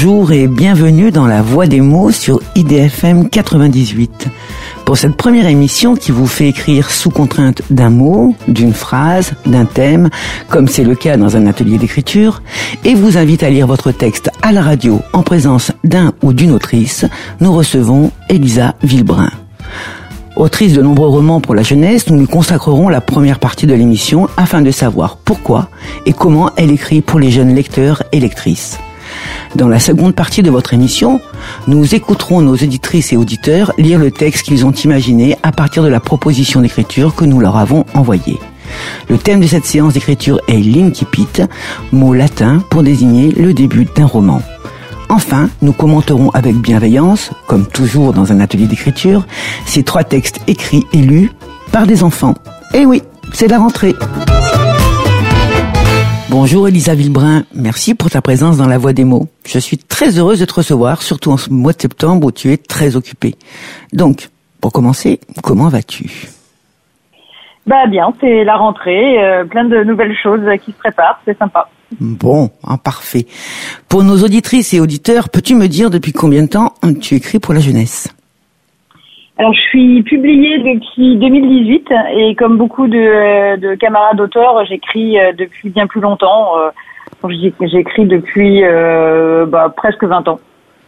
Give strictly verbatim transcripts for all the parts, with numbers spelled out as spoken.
Bonjour et bienvenue dans La Voix des mots sur I D F M quatre-vingt-dix-huit. Pour cette première émission qui vous fait écrire sous contrainte d'un mot, d'une phrase, d'un thème, comme c'est le cas dans un atelier d'écriture, et vous invite à lire votre texte à la radio en présence d'un ou d'une autrice, nous recevons Elisa Villebrun. Autrice de nombreux romans pour la jeunesse, nous lui consacrerons la première partie de l'émission afin de savoir pourquoi et comment elle écrit pour les jeunes lecteurs et lectrices. Dans la seconde partie de votre émission, nous écouterons nos auditrices et auditeurs lire le texte qu'ils ont imaginé à partir de la proposition d'écriture que nous leur avons envoyée. Le thème de cette séance d'écriture est l'incipit, mot latin pour désigner le début d'un roman. Enfin, nous commenterons avec bienveillance, comme toujours dans un atelier d'écriture, ces trois textes écrits et lus par des enfants. Eh oui, c'est la rentrée. Bonjour Elisa Villebrun, merci pour ta présence dans La Voix des mots. Je suis très heureuse de te recevoir, surtout en ce mois de septembre où tu es très occupée. Donc, pour commencer, comment vas-tu ? Bah bien, c'est la rentrée, euh, plein de nouvelles choses qui se préparent, c'est sympa. Bon, hein, parfait. Pour nos auditrices et auditeurs, peux-tu me dire depuis combien de temps tu écris pour la jeunesse ? Alors, je suis publiée depuis deux mille dix-huit et comme beaucoup de, de camarades auteurs, j'écris depuis bien plus longtemps. J'écris depuis euh, bah, presque vingt ans.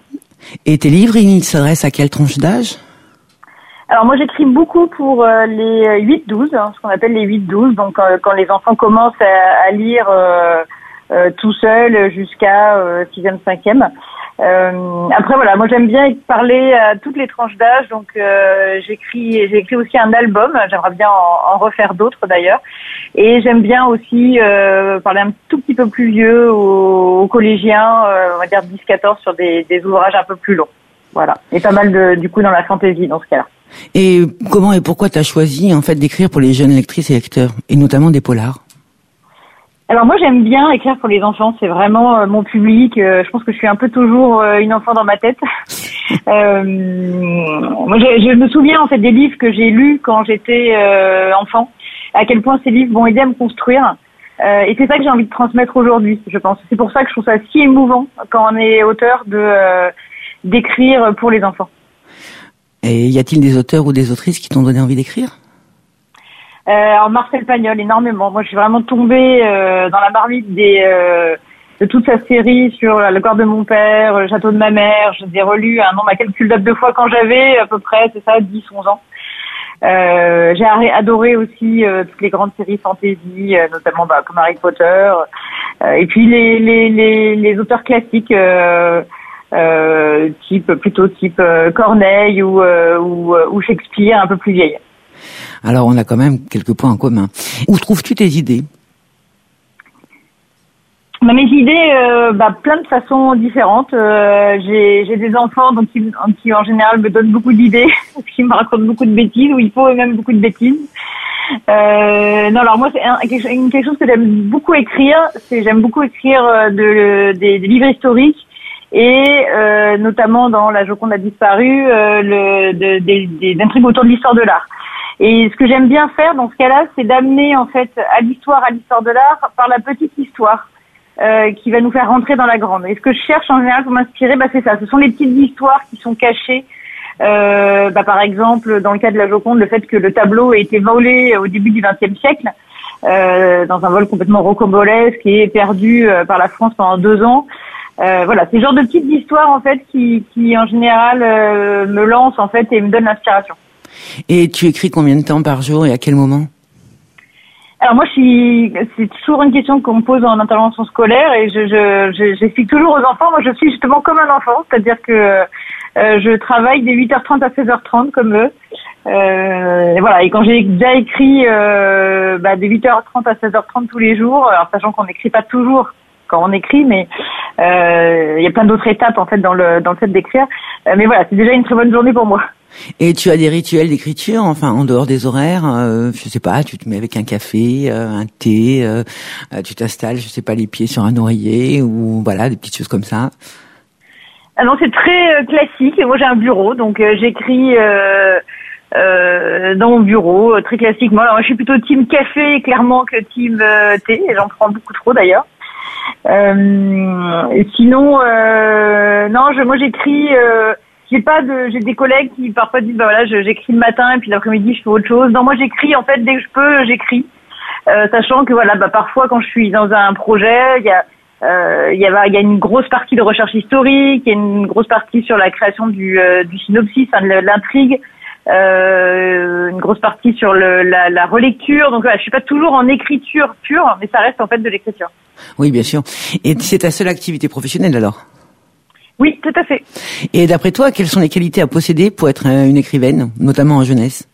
Et tes livres, ils s'adressent à quelle tranche d'âge ? Alors moi, j'écris beaucoup pour les huit douze, hein, ce qu'on appelle les huit douze. Donc, euh, quand les enfants commencent à, à lire euh, euh, tout seuls jusqu'à euh, sixième, cinquième. Euh, après voilà, moi j'aime bien parler à toutes les tranches d'âge, donc euh, j'écris, j'ai écrit aussi un album. J'aimerais bien en, en refaire d'autres d'ailleurs, et j'aime bien aussi euh, parler un tout petit peu plus vieux aux, aux collégiens, euh, on va dire dix quatorze sur des, des ouvrages un peu plus longs. Voilà, et pas mal de, du coup dans la fantaisie dans ce cas-là. Et comment et pourquoi tu as choisi en fait d'écrire pour les jeunes lectrices et lecteurs, et notamment des polars ? Alors moi j'aime bien écrire pour les enfants, c'est vraiment euh, mon public. Euh, je pense que je suis un peu toujours euh, une enfant dans ma tête. euh, moi je, je me souviens en fait des livres que j'ai lus quand j'étais euh, enfant, à quel point ces livres m'ont aidé à me construire. Euh, et c'est ça que j'ai envie de transmettre aujourd'hui, je pense. C'est pour ça que je trouve ça si émouvant quand on est auteur de euh, d'écrire pour les enfants. Et y a-t-il des auteurs ou des autrices qui t'ont donné envie d'écrire ? Euh, alors Marcel Pagnol, énormément. Moi, je suis vraiment tombée euh, dans la marmite des euh, de toute sa série sur Le corps de mon père, Le château de ma mère. Je les ai relus un nombre à calcul date deux fois quand j'avais à peu près, c'est ça, dix onze ans. Euh, j'ai adoré aussi euh, toutes les grandes séries fantasy, euh, notamment bah, comme Harry Potter. Euh, et puis les les les, les auteurs classiques. Euh, euh, type plutôt type euh, Corneille ou, euh, ou ou Shakespeare, un peu plus vieille. Alors, on a quand même quelques points en commun. Où trouves-tu tes idées ? Bah, mes idées, euh, bah, plein de façons différentes. Euh, j'ai, j'ai des enfants donc qui, qui, en général, me donnent beaucoup d'idées, qui me racontent beaucoup de bêtises, ou il faut même beaucoup de bêtises. Euh, non, alors moi, c'est un, quelque, quelque chose que j'aime beaucoup écrire. C'est j'aime beaucoup écrire de, des, des livres historiques et euh, notamment dans La Joconde a disparu, euh, le, de, des, des intrigues autour de l'histoire de l'art. Et ce que j'aime bien faire dans ce cas-là, c'est d'amener en fait à l'histoire, à l'histoire de l'art par la petite histoire euh, qui va nous faire rentrer dans la grande. Et ce que je cherche en général pour m'inspirer, bah, c'est ça. Ce sont les petites histoires qui sont cachées. Euh, bah, par exemple, dans le cas de la Joconde, le fait que le tableau ait été volé au début du vingtième siècle, euh, dans un vol complètement rocambolesque et perdu euh, par la France pendant deux ans. Euh, voilà, c'est le genre de petites histoires en fait qui, qui en général euh, me lancent en fait et me donnent l'inspiration. Et tu écris combien de temps par jour et à quel moment ? Alors moi, je suis, c'est toujours une question qu'on me pose en intervention scolaire et je, je, je, j'explique toujours aux enfants. Moi, je suis justement comme un enfant, c'est-à-dire que euh, je travaille de huit heures trente à seize heures trente comme eux. Euh, et voilà. Et quand j'ai déjà écrit euh, bah, de huit heures trente à seize heures trente tous les jours, alors sachant qu'on n'écrit pas toujours quand on écrit, mais euh, il y a plein d'autres étapes en fait dans le dans le fait d'écrire. Euh, mais voilà, c'est déjà une très bonne journée pour moi. Et tu as des rituels d'écriture, enfin en dehors des horaires, euh, je sais pas, tu te mets avec un café, euh, un thé, euh, tu t'installes, je sais pas, les pieds sur un oreiller ou voilà, des petites choses comme ça. Ah non, c'est très euh, classique. Moi, j'ai un bureau, donc euh, j'écris euh, euh, dans mon bureau, euh, très classiquement. Alors, moi, je suis plutôt team café, clairement, que team euh, thé. Et j'en prends beaucoup trop, d'ailleurs. Euh, sinon, euh, non, je, moi j'écris. Euh, j'ai pas de, j'ai des collègues qui parfois disent bah voilà, je, j'écris le matin et puis l'après-midi je fais autre chose. Non, moi j'écris en fait dès que je peux, j'écris, euh, sachant que voilà, bah parfois quand je suis dans un projet, il y a Euh, il y a, il y a une grosse partie de recherche historique, il y a une grosse partie sur la création du, euh, du synopsis, hein, de l'intrigue, euh, une grosse partie sur le, la, la relecture. Donc voilà, je suis pas toujours en écriture pure, mais ça reste en fait de l'écriture. Oui, bien sûr. Et c'est ta seule activité professionnelle alors? Oui, tout à fait. Et d'après toi, quelles sont les qualités à posséder pour être une écrivaine, notamment en jeunesse?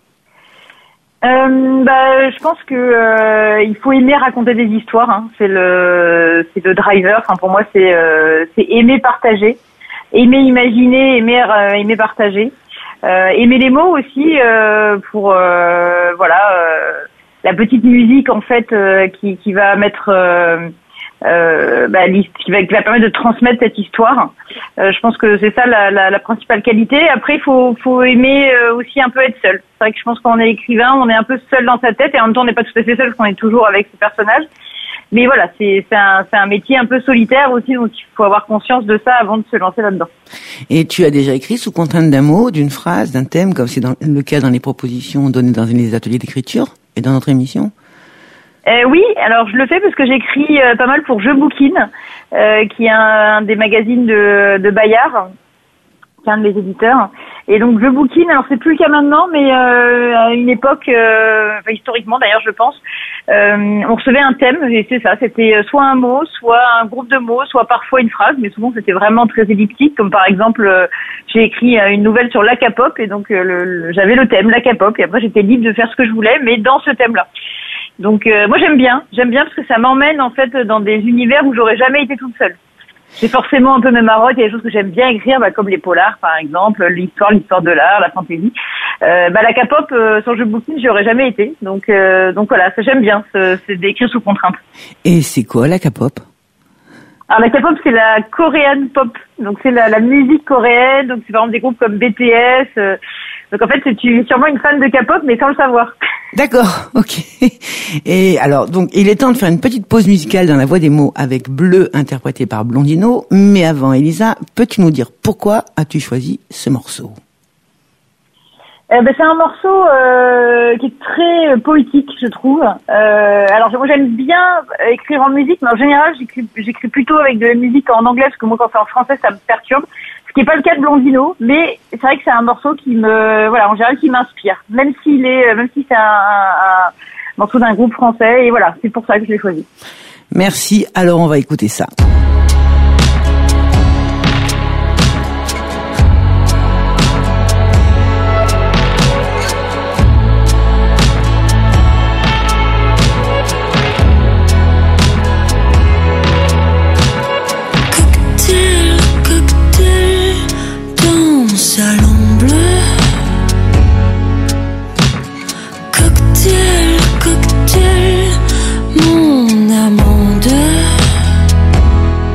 Euh, bah, je pense que euh, il faut aimer raconter des histoires. Hein. C'est le, c'est le driver. Enfin, pour moi, c'est, euh, c'est aimer partager, aimer imaginer, aimer, euh, aimer partager, euh, aimer les mots aussi euh, pour, euh, voilà, euh, la petite musique en fait euh, qui, qui va mettre, euh, euh, bah, qui va, qui va permettre de transmettre cette histoire. Euh, je pense que c'est ça la, la, la principale qualité. Après, il faut, faut aimer euh, aussi un peu être seul. C'est vrai que je pense que quand on est écrivain, on est un peu seul dans sa tête et en même temps, on n'est pas tout à fait seul parce qu'on est toujours avec ses personnages. Mais voilà, c'est, c'est, un, c'est un métier un peu solitaire aussi, donc il faut avoir conscience de ça avant de se lancer là-dedans. Et tu as déjà écrit sous contrainte d'un mot, d'une phrase, d'un thème, comme c'est dans le cas dans les propositions données dans les ateliers d'écriture et dans notre émission? Euh, oui, alors je le fais parce que j'écris euh, pas mal pour Je Bouquine, euh, qui est un, un des magazines de, de Bayard, qui est un de mes éditeurs. Et donc Je Bouquine, alors c'est plus le cas maintenant, mais euh, à une époque, euh, enfin, historiquement d'ailleurs je pense, euh, on recevait un thème, et c'est ça, c'était soit un mot, soit un groupe de mots, soit parfois une phrase, mais souvent c'était vraiment très elliptique, comme par exemple, euh, j'ai écrit une nouvelle sur l'Acapop, et donc euh, le, le, j'avais le thème, l'Acapop, et après j'étais libre de faire ce que je voulais, mais dans ce thème-là. Donc euh, moi j'aime bien, j'aime bien parce que ça m'emmène en fait dans des univers où j'aurais jamais été toute seule. J'ai forcément un peu mes marottes, il y a des choses que j'aime bien écrire, bah, comme les polars par exemple, l'histoire, l'histoire de l'art, la fantaisie. Euh, bah, la K-pop, euh, sur Je Bouquine, j'y aurais jamais été. Donc euh, donc voilà, ça j'aime bien, c'est, c'est d'écrire sous contrainte. Et c'est quoi la K-pop? Alors la K-pop, c'est la Korean pop, donc c'est la, la musique coréenne, donc c'est par exemple des groupes comme B T S. Euh, donc en fait, tu es sûrement une fan de K-pop, mais sans le savoir. D'accord, ok. Et alors, donc, il est temps de faire une petite pause musicale dans la voix des mots avec Bleu, interprété par Blondino. Mais avant, Elisa, peux-tu nous dire pourquoi as-tu choisi ce morceau? Euh, ben, c'est un morceau euh, qui est très euh, poétique, je trouve. Euh, alors moi j'aime bien écrire en musique, mais en général j'écris, j'écris plutôt avec de la musique en anglais, parce que moi quand c'est en français ça me perturbe. Ce qui n'est pas le cas de Blondino, mais c'est vrai que c'est un morceau qui me, voilà, en général qui m'inspire, même s'il est, même si c'est un, un, un morceau d'un groupe français. Et voilà, c'est pour ça que je l'ai choisi. Merci. Alors on va écouter ça. Salon bleu, cocktail, cocktail, mon amande.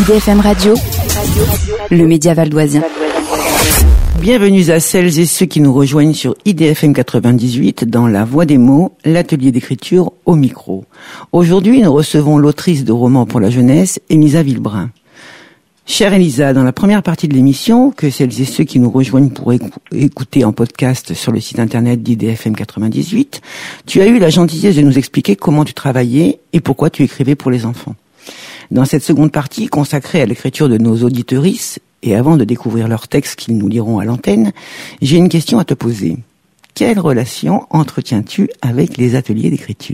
I D F M Radio, le média valdoisien. Bienvenue à celles et ceux qui nous rejoignent sur I D F M quatre-vingt-dix-huit dans La Voix des mots, l'atelier d'écriture au micro. Aujourd'hui, nous recevons l'autrice de romans pour la jeunesse, Elisa Villebrun. Chère Elisa, dans la première partie de l'émission, que celles et ceux qui nous rejoignent pourraient écouter en podcast sur le site internet d'I D F M quatre-vingt-dix-huit, tu as eu la gentillesse de nous expliquer comment tu travaillais et pourquoi tu écrivais pour les enfants. Dans cette seconde partie, consacrée à l'écriture de nos auditrices, et avant de découvrir leurs textes qu'ils nous liront à l'antenne, j'ai une question à te poser. Quelle relation entretiens-tu avec les ateliers d'écriture ?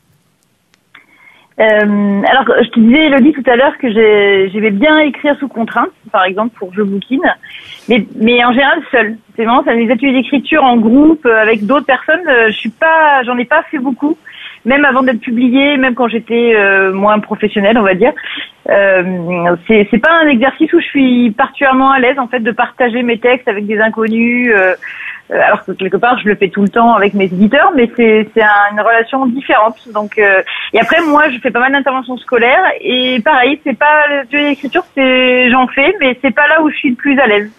Euh, alors, je te disais, Elodie, tout à l'heure que j'ai, j'aimais bien écrire sous contrainte, par exemple pour Je bouquine, mais, mais en général seule. C'est vraiment ça, les ateliers d'écriture en groupe avec d'autres personnes. Je suis pas, j'en ai pas fait beaucoup, même avant d'être publiée, même quand j'étais euh, moins professionnelle, on va dire. Euh, c'est, c'est pas un exercice où je suis particulièrement à l'aise en fait de partager mes textes avec des inconnus. Euh, alors que quelque part je le fais tout le temps avec mes éditeurs, mais c'est c'est un, une relation différente. Donc euh, et après moi je fais pas mal d'interventions scolaires et pareil c'est pas l'atelier d'écriture, c'est j'en fais mais c'est pas là où je suis le plus à l'aise.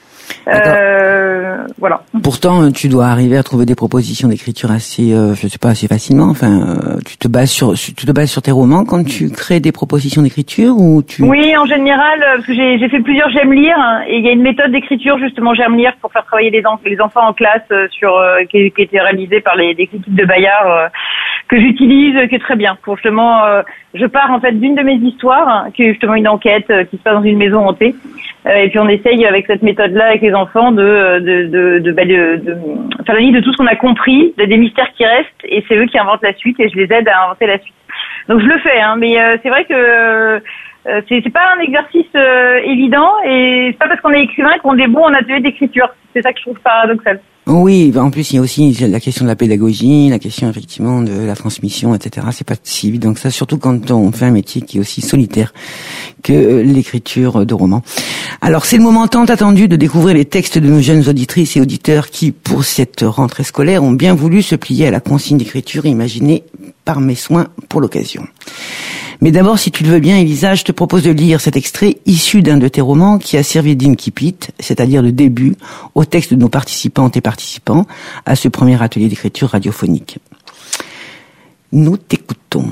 Euh, voilà. Pourtant, tu dois arriver à trouver des propositions d'écriture assez, euh, je sais pas, assez facilement. Enfin, euh, tu te bases sur, tu te bases sur tes romans quand tu crées des propositions d'écriture ou tu. Oui, en général, parce que j'ai, j'ai fait plusieurs J'aime lire hein, et il y a une méthode d'écriture justement J'aime lire pour faire travailler les, en, les enfants en classe euh, sur euh, qui, qui a été réalisée par les, les équipes de Bayard euh, que j'utilise, euh, qui est très bien. Pour justement, euh, je pars en fait d'une de mes histoires, hein, qui est justement une enquête euh, qui se passe dans une maison hantée. Euh, et puis on essaye avec cette méthode-là, avec les enfants, de de de de, bah, de, de faire la liste de tout ce qu'on a compris, de, des mystères qui restent, et c'est eux qui inventent la suite, et je les aide à inventer la suite. Donc je le fais, hein, mais euh, c'est vrai que euh, c'est c'est pas un exercice euh, évident, et c'est pas parce qu'on est écrivain qu'on est bon en atelier d'écriture. C'est ça que je trouve paradoxal. Oui, en plus il y a aussi la question de la pédagogie, la question effectivement de la transmission, et cetera. C'est pas si évident que ça, surtout quand on fait un métier qui est aussi solitaire que l'écriture de romans. Alors c'est le moment tant attendu de découvrir les textes de nos jeunes auditrices et auditeurs qui, pour cette rentrée scolaire, ont bien voulu se plier à la consigne d'écriture imaginée par mes soins pour l'occasion. Mais d'abord, si tu le veux bien, Elisa, je te propose de lire cet extrait issu d'un de tes romans qui a servi d'incipit, c'est-à-dire de début, au texte de nos participantes et participants à ce premier atelier d'écriture radiophonique. Nous t'écoutons.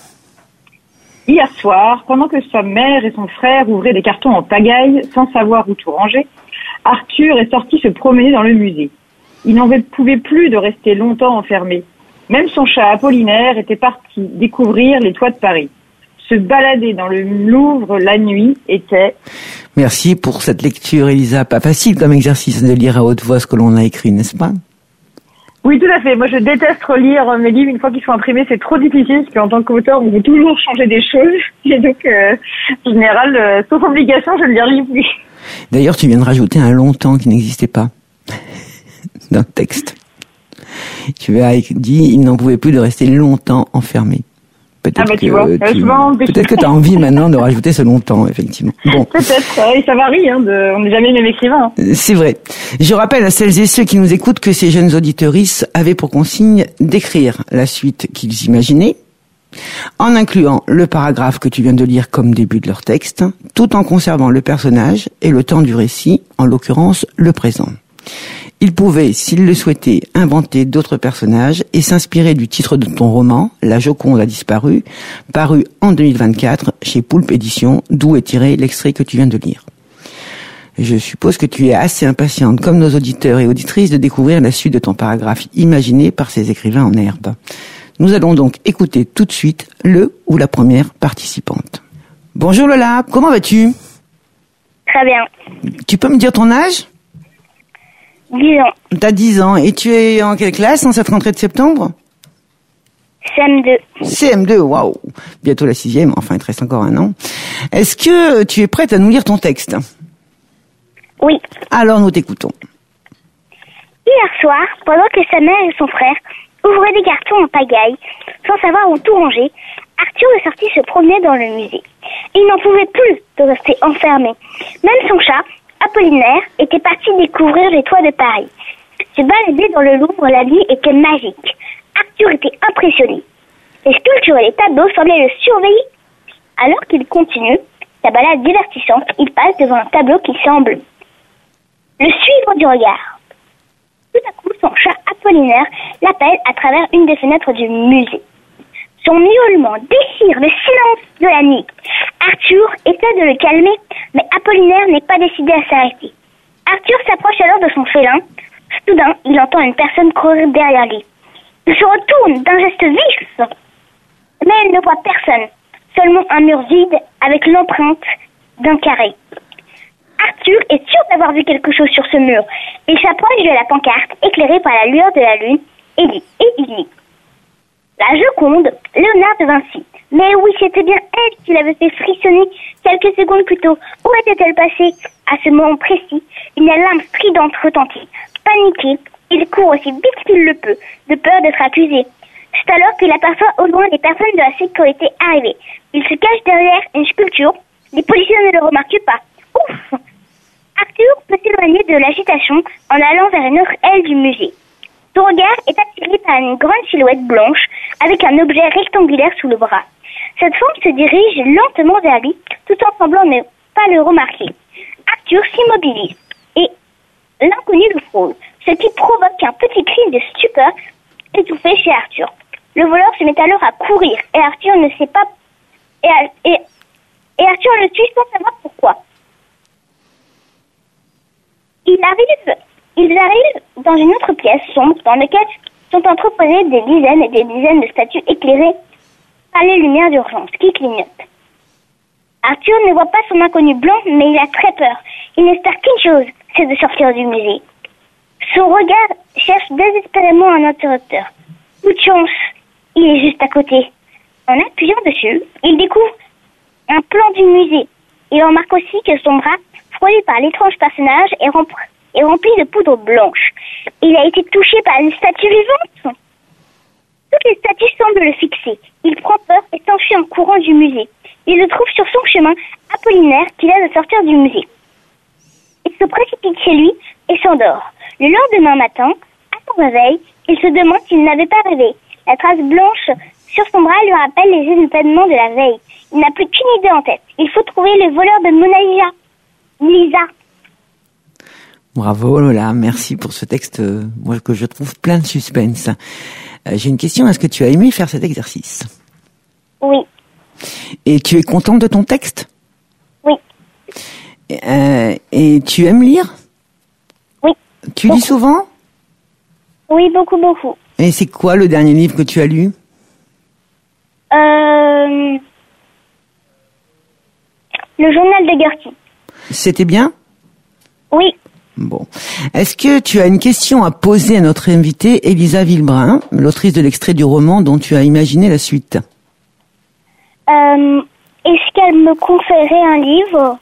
Hier soir, pendant que sa mère et son frère ouvraient des cartons en pagaille, sans savoir où tout ranger, Arthur est sorti se promener dans le musée. Il n'en pouvait plus de rester longtemps enfermé. Même son chat Apollinaire était parti découvrir les toits de Paris. Se balader dans le Louvre la nuit était... Merci pour cette lecture, Elisa. Pas facile comme exercice de lire à haute voix ce que l'on a écrit, n'est-ce pas ? Oui, tout à fait. Moi, je déteste relire mes livres une fois qu'ils sont imprimés. C'est trop difficile parce qu'en tant qu'auteur, on veut toujours changer des choses. Et donc, euh, en général, euh, sauf obligation, je ne les relis plus. D'ailleurs, tu viens de rajouter un longtemps qui n'existait pas dans le texte. Tu as dit, il n'en pouvait plus de rester longtemps enfermé. Peut-être ah bah tu que vois, tu, souvent, peut-être que tu as envie maintenant de rajouter ce longtemps, effectivement. Bon. Peut-être, et ça varie, hein, de, on n'est jamais le même écrivain. Hein. C'est vrai. Je rappelle à celles et ceux qui nous écoutent que ces jeunes auditrices avaient pour consigne d'écrire la suite qu'ils imaginaient, en incluant le paragraphe que tu viens de lire comme début de leur texte, tout en conservant le personnage et le temps du récit, en l'occurrence le présent. Ils pouvaient, s'ils le souhaitaient, inventer d'autres personnages et s'inspirer du titre de ton roman, La Joconde a disparu, paru en deux mille vingt-quatre chez Poulpe Éditions, d'où est tiré l'extrait que tu viens de lire. Je suppose que tu es assez impatiente, comme nos auditeurs et auditrices, de découvrir la suite de ton paragraphe imaginé par ces écrivains en herbe. Nous allons donc écouter tout de suite le ou la première participante. Bonjour Lola, comment vas-tu ? Très bien. Tu peux me dire ton âge ? dix ans. T'as dix ans. Et tu es en quelle classe en cette rentrée de septembre ? C M deux. C M deux, waouh. Bientôt la sixième, enfin il te reste encore un an. Est-ce que tu es prête à nous lire ton texte ? Oui. Alors nous t'écoutons. Hier soir, pendant que sa mère et son frère ouvraient des cartons en pagaille, sans savoir où tout ranger, Arthur est sorti se promener dans le musée. Il n'en pouvait plus de rester enfermé. Même son chat, Apollinaire, était parti découvrir les toits de Paris. Se balader dans le Louvre la nuit était magique. Arthur était impressionné. Les sculptures et les tableaux semblaient le surveiller. Alors qu'il continue, sa balade divertissante, il passe devant un tableau qui semble le suivre du regard. Tout à coup, son chat Apollinaire l'appelle à travers une des fenêtres du musée. Son miaulement déchire le silence de la nuit. Arthur essaie de le calmer, mais Apollinaire n'est pas décidé à s'arrêter. Arthur s'approche alors de son félin. Soudain, il entend une personne courir derrière lui. Il se retourne d'un geste vif, mais il ne voit personne, seulement un mur vide avec l'empreinte d'un carré. Arthur est sûr d'avoir vu quelque chose sur ce mur. Il s'approche de la pancarte, éclairée par la lueur de la lune, et dit, et il dit La Joconde, Léonard de Vinci. Mais oui, c'était bien elle qui l'avait fait frissonner quelques secondes plus tôt. Où était-elle passée? À ce moment précis, une alarme stridente retentit. Paniqué, il court aussi vite qu'il le peut, de peur d'être accusé. C'est alors qu'il aperçoit au loin des personnes de la sécurité arrivées. Il se cache derrière une sculpture. Les policiers ne le remarquent pas. Ouf! Arthur peut s'éloigner de l'agitation en allant vers une autre aile du musée. Son regard est attiré par une grande silhouette blanche avec un objet rectangulaire sous le bras. Cette forme se dirige lentement vers lui tout en semblant ne pas le remarquer. Arthur s'immobilise et l'inconnu le frôle, ce qui provoque un petit cri de stupeur étouffé chez Arthur. Le voleur se met alors à courir et Arthur ne sait pas et, et, et Arthur le suit sans savoir pourquoi. Il arrive, ils arrivent dans une autre pièce sombre dans laquelle sont entreposées des dizaines et des dizaines de statues éclairées par les lumières d'urgence qui clignotent. Arthur ne voit pas son inconnu blanc, mais il a très peur. Il n'espère qu'une chose, c'est de sortir du musée. Son regard cherche désespérément un interrupteur. Coup de chance, il est juste à côté. En appuyant dessus, il découvre un plan du musée. Il remarque aussi que son bras, frôlé par l'étrange personnage, est, rempli, est rempli de poudre blanche. Il a été touché par une statue vivante. Toutes les statues semblent le fixer. Il prend peur et s'enfuit en courant du musée. Il le trouve sur son chemin, Apollinaire, qui vient de sortir du musée. Il se précipite chez lui et s'endort. Le lendemain matin, à son réveil, il se demande s'il n'avait pas rêvé. La trace blanche sur son bras lui rappelle les événements de la veille. Il n'a plus qu'une idée en tête. Il faut trouver le voleur de Mona Lisa. Lisa. Bravo Lola, merci pour ce texte euh, moi, que je trouve plein de suspense. Euh, j'ai une question, est-ce que tu as aimé faire cet exercice? Oui. Et tu es contente de ton texte? Oui. Euh, et tu aimes lire? Oui. Tu beaucoup. lis souvent? Oui, beaucoup, beaucoup. Et c'est quoi le dernier livre que tu as lu? Euh... Le journal de Gertie. C'était bien? Oui. Bon. Est-ce que tu as une question à poser à notre invitée Elisa Villebrun, l'autrice de l'extrait du roman dont tu as imaginé la suite? Euh, est-ce qu'elle me conseillerait un livre?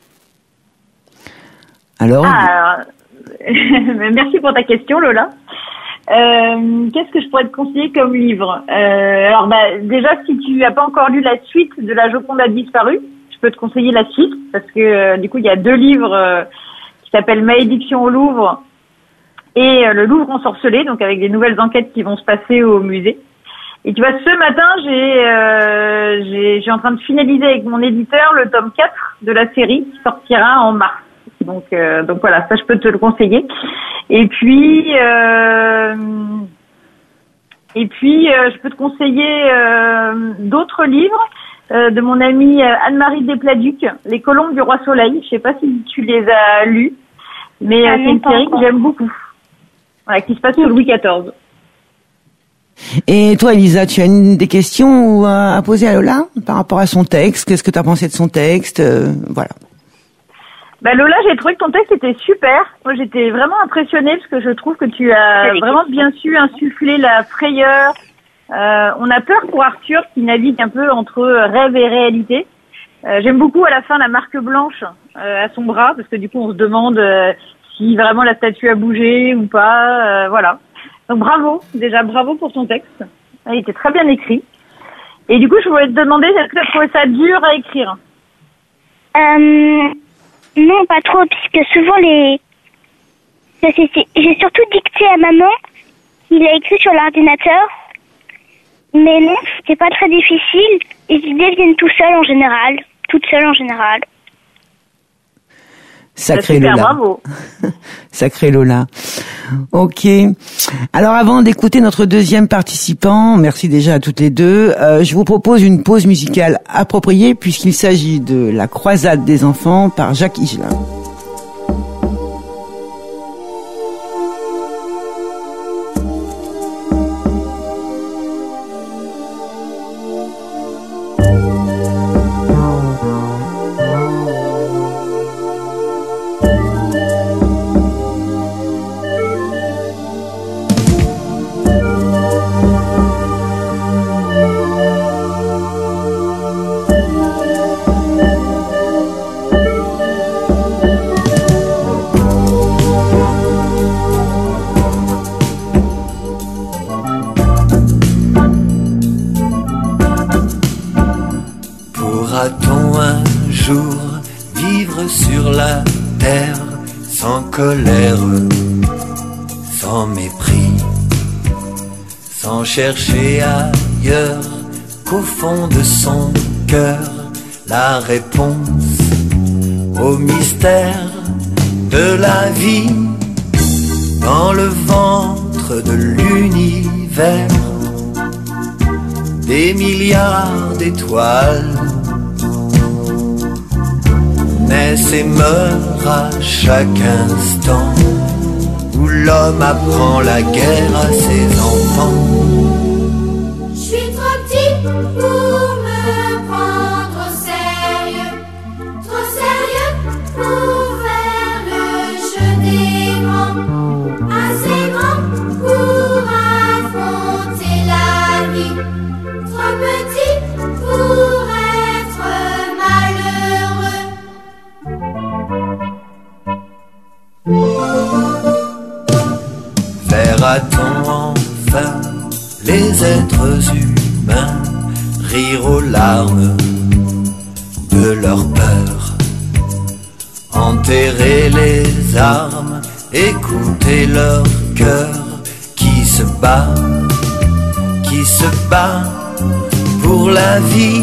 Alors, Ah, alors, merci pour ta question, Lola. Euh, qu'est-ce que je pourrais te conseiller comme livre? euh, Alors, bah, déjà, si tu n'as pas encore lu la suite de La Joconde a disparu, je peux te conseiller la suite, parce que euh, du coup, il y a deux livres euh, qui s'appellent Malédiction au Louvre et euh, Le Louvre ensorcelé, donc avec des nouvelles enquêtes qui vont se passer au musée. Et tu vois, ce matin, j'ai, euh, j'ai, j'ai en train de finaliser avec mon éditeur le tome quatre de la série qui sortira en mars. Donc, euh, donc voilà, ça je peux te le conseiller. Et puis, euh, et puis, euh, je peux te conseiller euh, d'autres livres euh, de mon amie Anne-Marie Despladuc, Les Colombes du Roi Soleil. Je sais pas si tu les as lus, mais ah, euh, c'est une série que j'aime beaucoup. Voilà, qui se passe sous Louis quatorze. et toi Elisa, tu as une, des questions à poser à Lola par rapport à son texte? Qu'est-ce que tu as pensé de son texte? euh, Voilà. Bah Lola, j'ai trouvé que ton texte était super. Moi, j'étais vraiment impressionnée parce que je trouve que tu as vraiment bien su insuffler la frayeur. Euh, on a peur pour Arthur qui navigue un peu entre rêve et réalité. Euh, j'aime beaucoup à la fin la marque blanche euh, à son bras parce que du coup, on se demande euh, si vraiment la statue a bougé ou pas. Euh, voilà. Donc bravo, déjà bravo pour ton texte. Il était très bien écrit. Et du coup, je voulais te demander, est-ce que tu as trouvé ça dur à écrire? Euh... Non, pas trop, puisque souvent les... C'est, c'est, c'est... J'ai surtout dicté à maman, il a écrit sur l'ordinateur, mais non, c'était pas très difficile, les idées viennent tout seules en général. toute seule en général. Sacré Super, Lola. bravo. Sacré Lola. Ok. Alors avant d'écouter notre deuxième participant, merci déjà à toutes les deux, euh, je vous propose une pause musicale appropriée puisqu'il s'agit de La Croisade des enfants par Jacques Higelin. Pourra-t-on un jour vivre sur la terre sans colère, sans mépris, sans chercher ailleurs qu'au fond de son cœur la réponse au mystère de la vie dans le ventre de l'univers, des milliards d'étoiles naissent et meurent à chaque instant, où l'homme apprend la guerre à ses enfants. Je suis trop petit pour me prendre au sérieux, trop sérieux pour faire le jeu des grands, assez grand pour affronter la vie, trop petit pour être malheureux. Verra-t-on enfin les êtres humains rire aux larmes de leur peur, enterrer les armes, écouter leur cœur qui se bat, qui se bat pour la vie?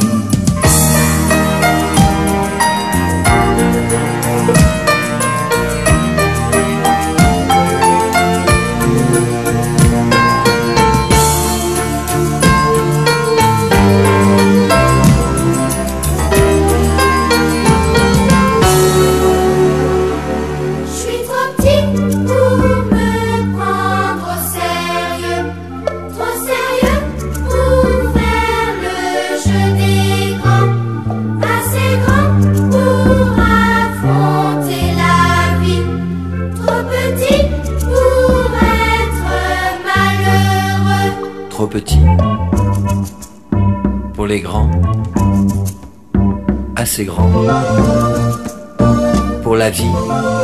Trop petit pour les grands, assez grand pour la vie.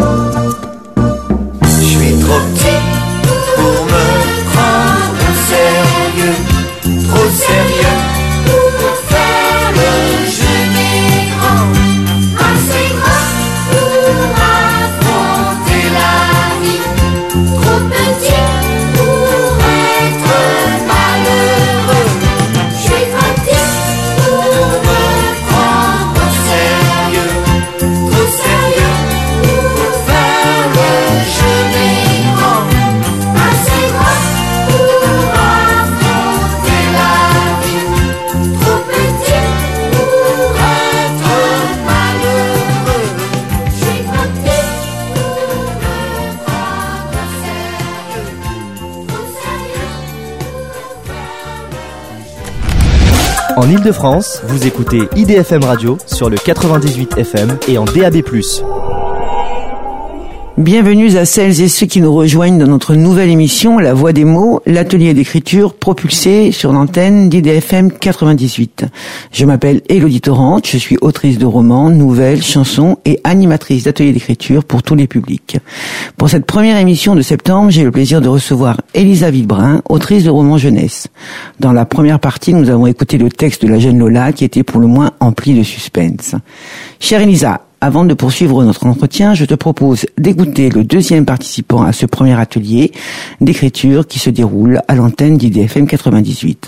Je suis trop petit pour me prendre au sérieux, trop sérieux pour faire le jeu des grands, assez grand pour affronter la vie, trop petit pour être malheureux. Je suis trop petit pour me prendre au sérieux, trop sérieux pour faire le jeu des grands, assez grand pour affronter la vie, trop petit pour être malheureux. Je suis trop petit pour me prendre au sérieux, trop sérieux pour faire le jeu. En Ile-de-France, vous écoutez I D F M Radio sur le quatre-vingt-dix-huit F M et en D A B plus. Bienvenue à celles et ceux qui nous rejoignent dans notre nouvelle émission La Voix des mots, l'atelier d'écriture propulsé sur l'antenne d'I D F M quatre-vingt-dix-huit. Je m'appelle Élodie Torrente, je suis autrice de romans, nouvelles, chansons et animatrice d'atelier d'écriture pour tous les publics. Pour cette première émission de septembre, j'ai le plaisir de recevoir Elisa Villebrun, autrice de romans jeunesse. Dans la première partie, nous avons écouté le texte de la jeune Lola qui était pour le moins empli de suspense. Chère Elisa, avant de poursuivre notre entretien, je te propose d'écouter le deuxième participant à ce premier atelier d'écriture qui se déroule à l'antenne d'I D F M quatre-vingt-dix-huit.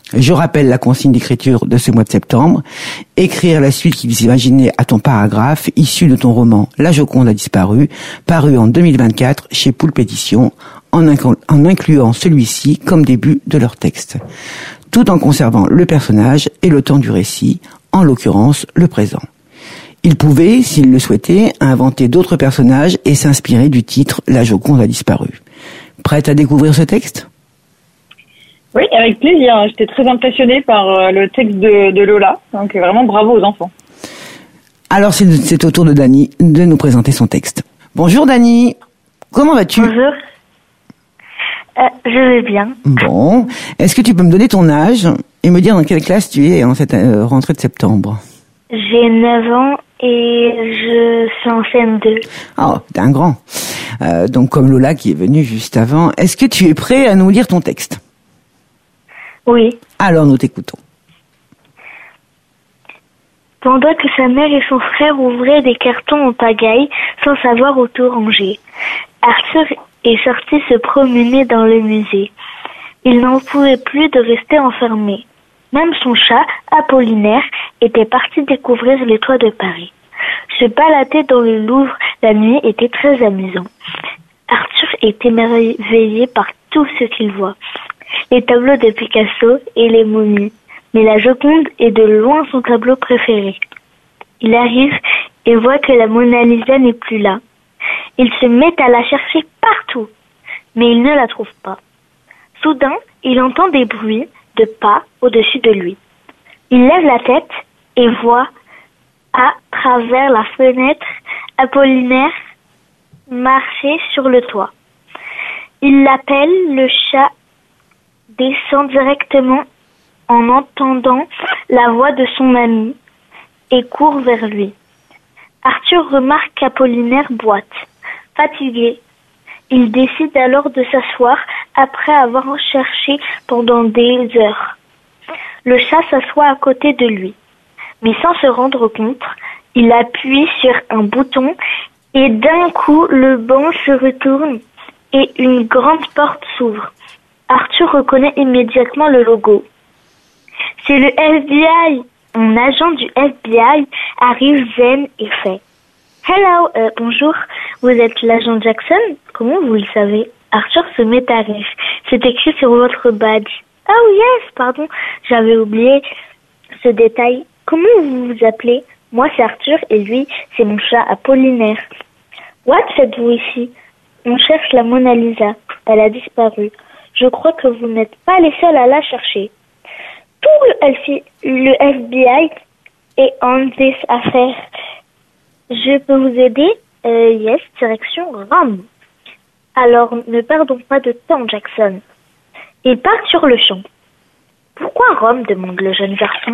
Je rappelle la consigne d'écriture de ce mois de septembre. Écrire la suite qu'ils imaginaient à ton paragraphe issu de ton roman La Joconde a disparu, paru en deux mille vingt-quatre chez Poulpe Éditions, en, inclu- en incluant celui-ci comme début de leur texte, tout en conservant le personnage et le temps du récit, en l'occurrence le présent. Ils pouvaient, s'ils le souhaitaient, inventer d'autres personnages et s'inspirer du titre La Joconde a disparu. Prête à découvrir ce texte ? Oui, avec plaisir. J'étais très impressionnée par euh, le texte de, de Lola. Donc vraiment bravo aux enfants. Alors c'est, c'est au tour de Dany de nous présenter son texte. Bonjour Dany, comment vas-tu ? Bonjour. Euh, je vais bien. Bon, est-ce que tu peux me donner ton âge et me dire dans quelle classe tu es en cette euh, rentrée de septembre ? J'ai neuf ans et je suis en C M deux. Oh, t'es un grand. Euh, donc comme Lola qui est venue juste avant, est-ce que tu es prêt à nous lire ton texte ? Oui. Alors nous t'écoutons. Pendant que sa mère et son frère ouvraient des cartons en pagaille sans savoir où tout ranger, Arthur est sorti se promener dans le musée. Il n'en pouvait plus de rester enfermé. Même son chat, Apollinaire, était parti découvrir les toits de Paris. Se balader dans le Louvre la nuit était très amusant. Arthur est émerveillé par tout ce qu'il voit. Les tableaux de Picasso et les momies. Mais la Joconde est de loin son tableau préféré. Il arrive et voit que la Mona Lisa n'est plus là. Il se met à la chercher partout, mais il ne la trouve pas. Soudain, il entend des bruits de pas au-dessus de lui. Il lève la tête et voit, à travers la fenêtre, Apollinaire marcher sur le toit. Il l'appelle, le chat descend directement en entendant la voix de son ami et court vers lui. Arthur remarque qu'Apollinaire boite. Fatigué, il décide alors de s'asseoir après avoir cherché pendant des heures. Le chat s'assoit à côté de lui, mais sans se rendre compte, il appuie sur un bouton et d'un coup le banc se retourne et une grande porte s'ouvre. Arthur reconnaît immédiatement le logo. C'est le F B I. Un agent du F B I arrive zen et fait. Hello, euh, bonjour, vous êtes l'agent Jackson? Comment vous le savez? Arthur se met à rire. C'est écrit sur votre badge. Oh yes, pardon, j'avais oublié ce détail. Comment vous vous appelez? Moi c'est Arthur et lui c'est mon chat Apollinaire. What faites-vous ici? On cherche la Mona Lisa. Elle a disparu. Je crois que vous n'êtes pas les seuls à la chercher. Tout le F B I est en des affaires. Je peux vous aider? Euh, yes, direction Rome. Alors, ne perdons pas de temps, Jackson. Il part sur le champ. Pourquoi Rome? Demande le jeune garçon.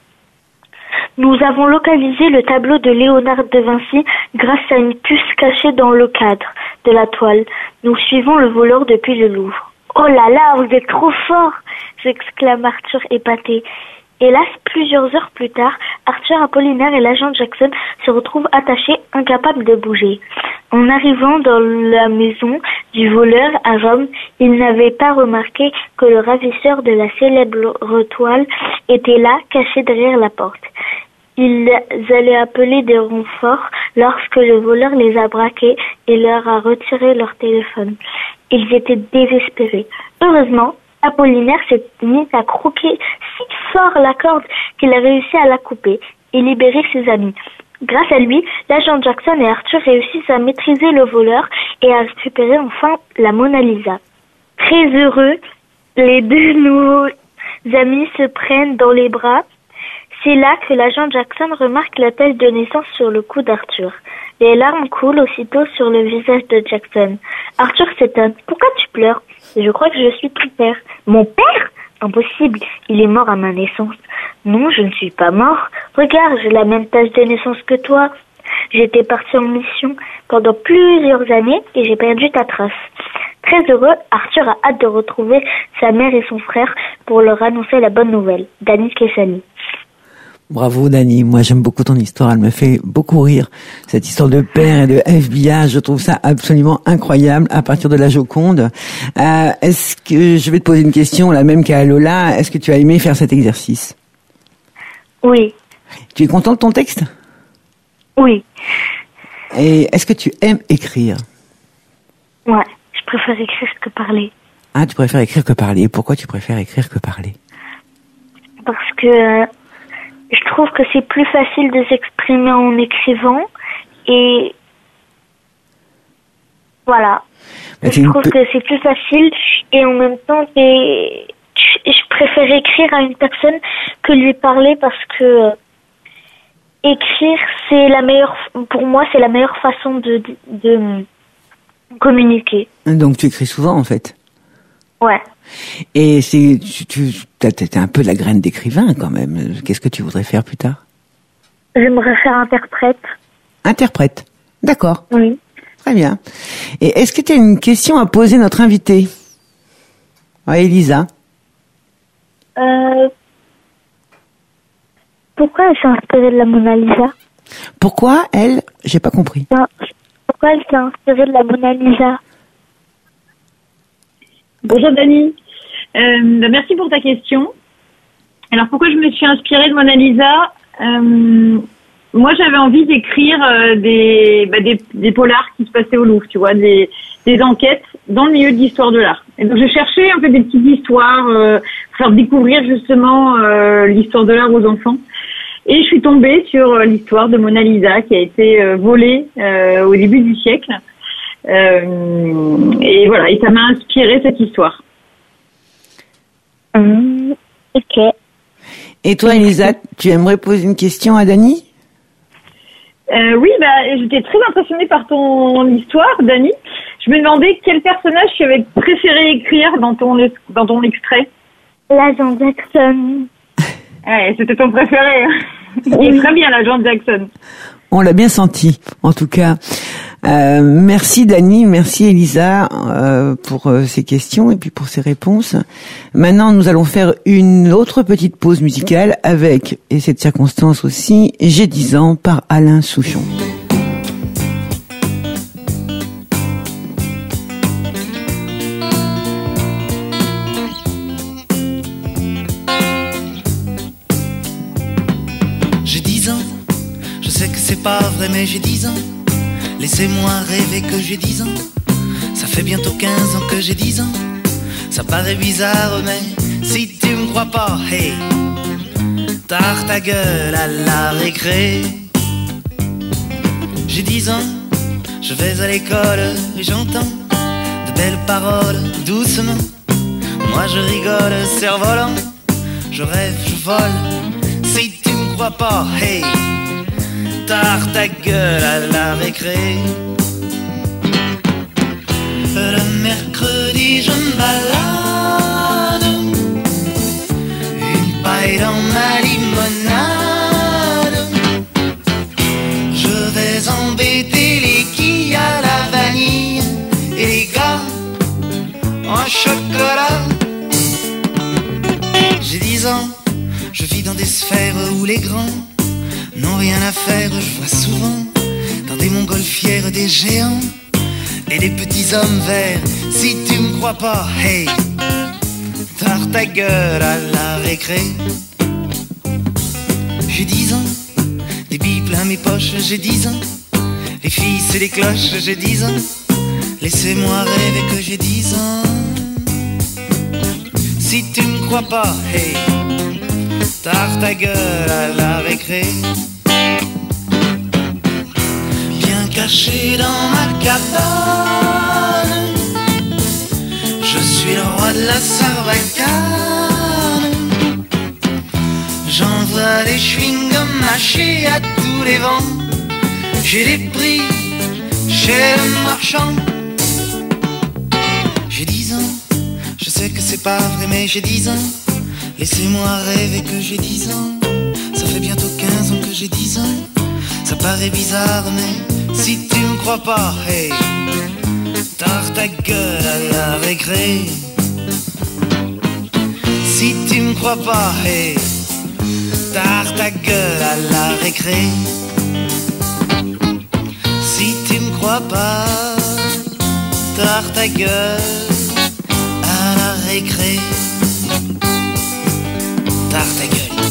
Nous avons localisé le tableau de Léonard de Vinci grâce à une puce cachée dans le cadre de la toile. Nous suivons le voleur depuis le Louvre. Oh là là, vous êtes trop fort! S'exclame Arthur épaté. Hélas, plusieurs heures plus tard, Arthur, Apollinaire et l'agent Jackson se retrouvent attachés, incapables de bouger. En arrivant dans la maison du voleur à Rome, ils n'avaient pas remarqué que le ravisseur de la célèbre toile était là, caché derrière la porte. Ils allaient appeler des renforts lorsque le voleur les a braqués et leur a retiré leur téléphone. Ils étaient désespérés. Heureusement, Apollinaire s'est mis à croquer si fort la corde qu'il a réussi à la couper et libérer ses amis. Grâce à lui, l'agent Jackson et Arthur réussissent à maîtriser le voleur et à récupérer enfin la Mona Lisa. Très heureux, les deux nouveaux amis se prennent dans les bras. C'est là que l'agent Jackson remarque la tache de naissance sur le cou d'Arthur. Les larmes coulent aussitôt sur le visage de Jackson. Arthur s'étonne. Pourquoi tu pleures? Je crois que je suis ton père. Mon père? Impossible, il est mort à ma naissance. Non, je ne suis pas mort. Regarde, j'ai la même tache de naissance que toi. J'étais parti en mission pendant plusieurs années et j'ai perdu ta trace. Très heureux, Arthur a hâte de retrouver sa mère et son frère pour leur annoncer la bonne nouvelle. Dany Kessani. Bravo Dani, moi j'aime beaucoup ton histoire, elle me fait beaucoup rire. Cette histoire de père et de F B I, je trouve ça absolument incroyable à partir de la Joconde. Euh, est-ce que je vais te poser une question, la même qu'à Lola, est-ce que tu as aimé faire cet exercice? Oui. Tu es content de ton texte? Oui. Et est-ce que tu aimes écrire? Ouais, je préfère écrire que parler. Ah, tu préfères écrire que parler. Pourquoi tu préfères écrire que parler? Parce que euh, je trouve que c'est plus facile de s'exprimer en écrivant et voilà. Bah, je trouve pe... que c'est plus facile et en même temps c'est... je préfère écrire à une personne que lui parler parce que euh, écrire c'est la meilleure, pour moi c'est la meilleure façon de, de, de communiquer. Donc tu écris souvent en fait? Ouais. Et c'est, tu, tu t'es un peu la graine d'écrivain quand même. Qu'est-ce que tu voudrais faire plus tard? J'aimerais faire interprète. Interprète, d'accord. Oui. Très bien. Et est-ce que tu as une question à poser à notre invitée? Ouais, Elisa. Euh, pourquoi elle s'est inspirée de la Mona Lisa? Pourquoi elle? J'ai pas compris. Non. Pourquoi elle s'est inspirée de la Mona Lisa? Bonjour Dani, euh, bah merci pour ta question. Alors pourquoi je me suis inspirée de Mona Lisa? euh, Moi j'avais envie d'écrire euh, des, bah, des des polars qui se passaient au Louvre, tu vois, des des enquêtes dans le milieu de l'histoire de l'art. Et donc je cherchais en fait des petites histoires euh, pour faire découvrir justement euh, l'histoire de l'art aux enfants. Et je suis tombée sur euh, l'histoire de Mona Lisa qui a été euh, volée euh, au début du siècle. Euh, et voilà, et ça m'a inspiré cette histoire. Mmh, ok. Et toi, Elisa, tu aimerais poser une question à Dani? euh, Oui, bah, j'étais très impressionnée par ton histoire, Dani. Je me demandais quel personnage tu avais préféré écrire dans ton dans ton extrait. L'agent Jackson. Ouais, c'était ton préféré. Il est très bien, l'agent Jackson. On l'a bien senti, en tout cas. Euh, merci Dani, merci Elisa euh, pour euh, ces questions et puis pour ces réponses. Maintenant, nous allons faire une autre petite pause musicale avec, et cette circonstance aussi, J'ai dix ans par Alain Souchon. J'ai dix ans, je sais que c'est pas vrai mais j'ai dix ans. Laissez-moi rêver que j'ai dix ans. Ça fait bientôt quinze ans que j'ai dix ans. Ça paraît bizarre mais si tu me crois pas, hey, tard ta gueule à la récré. J'ai dix ans, je vais à l'école et j'entends de belles paroles doucement. Moi je rigole, cerf-volant, je rêve, je vole. Si tu me crois pas, hey, tard ta gueule à la récré. Le mercredi je me balade, une paille dans ma limonade. Je vais embêter les quilles à la vanille et les gars en chocolat. J'ai dix ans, je vis dans des sphères où les grands n'ont rien à faire. Je vois souvent dans des montgolfières des géants et des petits hommes verts. Si tu me crois pas, hey, tard ta gueule à la récré. J'ai dix ans, des billes plein mes poches, j'ai dix ans. Les filles c'est les cloches, j'ai dix ans. Laissez-moi rêver que j'ai dix ans. Si tu me crois pas, hey, tard ta gueule à la récré. Bien caché dans ma cabane, je suis le roi de la sarbacane. J'envoie des chewing-gums mâchés à tous les vents. J'ai des prix chez le marchand. J'ai dix ans, je sais que c'est pas vrai mais j'ai dix ans. Laissez-moi rêver que j'ai dix ans. Ça fait bientôt quinze ans que j'ai dix ans. Ça paraît bizarre mais si tu me crois pas, hey, tard ta gueule à la récré. Si tu me crois pas, hey, tard ta gueule à la récré. Si tu me crois pas, tard ta gueule à la récré. Tard ta